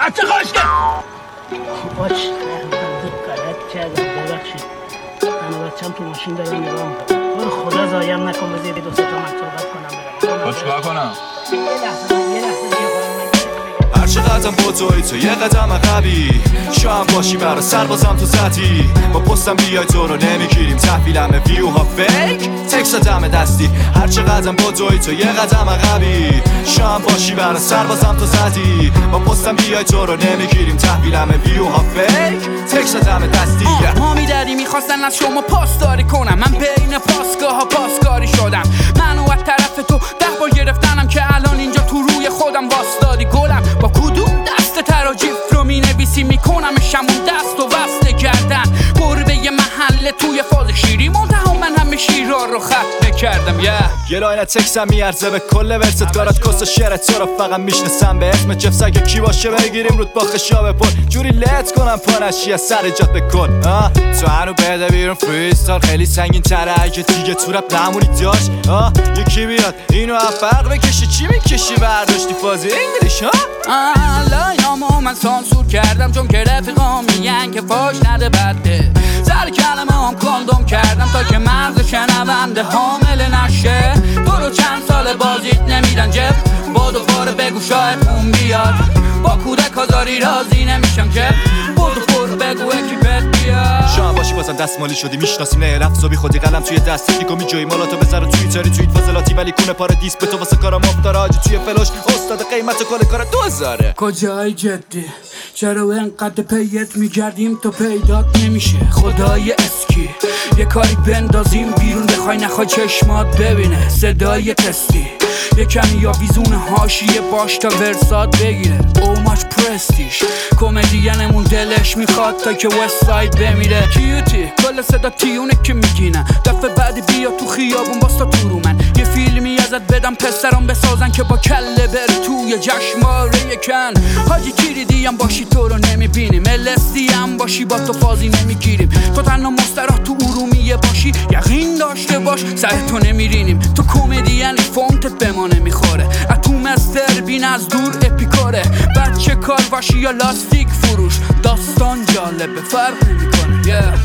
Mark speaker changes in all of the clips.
Speaker 1: بچه خواهش کرد.
Speaker 2: باش غلط کردم ببخشید. من و بچم تو ماشین دارم نگاه میکنم. برو خدا زایم نکن بذاری دو سه تا من صحبت کنم برم.
Speaker 1: چیکار کنم؟
Speaker 2: یه لحظه
Speaker 3: هر چقدرم با توی تو یه قدم عقبی شاید باشی برا سربازم تو سطحی با پستم بیای تو رو نمیگیریم تحویلم ویوها فیک تکس دم دستی هر چقدرم با توی تو یه قدم عقبی شاید باشی برا سربازم تو سطحی با پستم بیای تو رو نمیگیریم تحویلم ویوها فیک تکس دم دستی
Speaker 4: ما میدادی میخواستن از شما پاسداری کنم من بین پاسگاه ها پاسکاری شدم منو از طرف تو 10 بار گرفتنم که الان اینجا تو روی خودم واسدادی گلم با کدوم دست تراجیف رو مینویسی میکنمش همون دست و وصل کردن گربه یه محله توی فاز شیری منتها من همه شیرها رو ختم کردم
Speaker 3: یه لاین تکسم میارزه به کل ورست گارات کس و شعرت تو رو فقط میشنسم به اسم جفس اگه کی باشه بگیریم رود با خشابه پر جوری لت کنم پانشی از سر جات بکن تو هنو بده بیرون فریستال خیلی سنگین تره اگه دیگه تو رپ نمونی داشت یکی بیاد اینو افرق بکشی چی میکشی برداشتی فازی انگلیش
Speaker 4: لایامو من سانسور کردم چون که رفیقا میگن که فاش نده بده سر کلمه هم کندوم کردم تا که مغز شنونده حامل نشه تو رو چند سال بازیت نمیدن جب بادو پاره بگو شاید اون بیاد با کودک هزاری راضی نمیشم که بادو پاره بگو اکیپت بیاد
Speaker 3: شاید باشی بازم دستمالی شدی میشناسیم نه لفظا بی خودی قلم توی دست تکنیکو میجوی مالاتو بذارو توییتری توییت فاضلاتی ولی کونه پاره دیس به تو واسه کارم افتاره آجی توی فلاش استاد قیمت کل کار 2000
Speaker 4: کجای جدی چرا انقدر پیت میگردیم تو پیدات نمیشه خدای اسکی یه کاری بندازیم بیرون بخوای نخوای چشمات ببینه صدای تستی یه کمی یا ویزون هاشیه باش تا ورسات بگیره او ماچ پرستیش کمدینمون دلش میخواد تا که وست ساید بمیره کیوتی کل صدا تیونه که میگینه دفعه بعد بیا تو خیابون باستا تو رو من یه فیلمی ازت بدم پسرم بسازن که با کله بری توی جشنواره یکن حاجی کلیدی هم باشی تو رو نمیبینیم LSD هم باشی با تو فازی نمیگیریم تو تنها مستراح تو ارومیه باشی یقین داشته باش سر تو نمیرینیم تو کمدین فونتت به ما نمیخوره اتو مستر بین از دور اپیکاره بچه کار باشی یا لاستیک فروش داستان جالبه فرق نمیکنه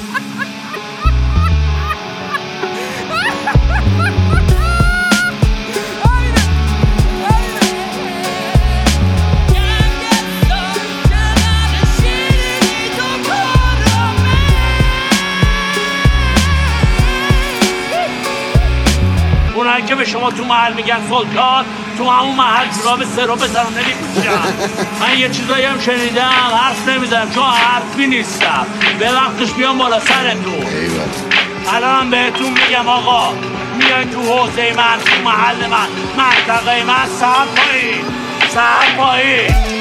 Speaker 1: اونایی که به شما تو محل میگن سلطان تو همون محل جوراب سرو بزنم نمیپوشم من یه چیزایی هم شنیدم حرف نمیزنم چون حرفی نیستم به وقتش بیام بالا سرتون الان بهتون میگم آقا میاین تو حوزه من تو محل من منطقه من سر پایین